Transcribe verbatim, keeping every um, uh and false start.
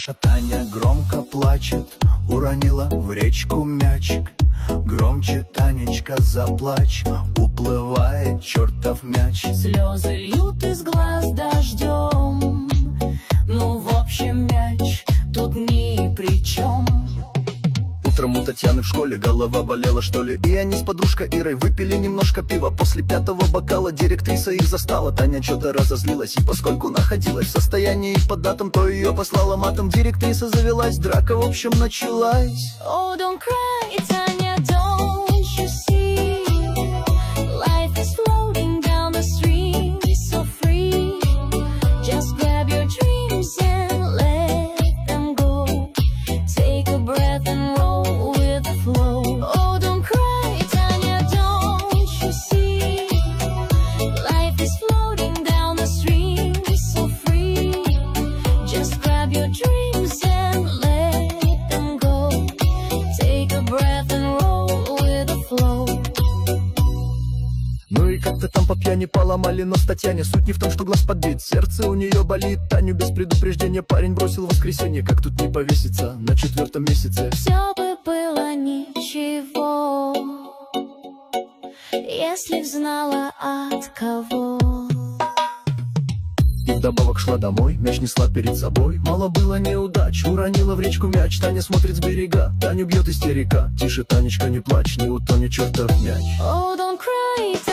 Таня громко плачет, уронила в речку мячик. Громче, Танечка, заплачь, уплывает чертов мяч. Слезы льют из глаз дождем. Ну, в общем, мяч тут ни при чем. Утром у Татьяны в школе голова болела, что ли, и они с подружкой Ирой выпили немножко пива. После пятого бокала директриса их застала. Таня что-то разозлилась, и поскольку находилась в состоянии податом, то ее послала матом. Директриса завелась, драка в общем началась. Oh, don't cry, Tanya, don't you see? Life is floating down the stream, so free. Just grab your dreams and let them go. Take a breath and roll with the flow. Oh, don't cry, Tanya, don't you see? Life is floating down the stream, so free. Just grab your dreams and let them go. Take a breath and roll with the flow. Ну и как-то там по пьяни поломали нос Татьяне. Суть не в том, что глаз подбит, сердце у нее болит. Таню без предупреждения парень бросил в воскресенье. Как тут не повеситься на четвертом месяце? Все бы было ничего, если б знала от кого. И вдобавок шла домой, мяч несла перед собой. Мало было неудач, уронила в речку мяч. Таня смотрит с берега, Таню бьет истерика. Тише, Танечка, не плачь, не утонет чертов мяч. Oh, don't cry,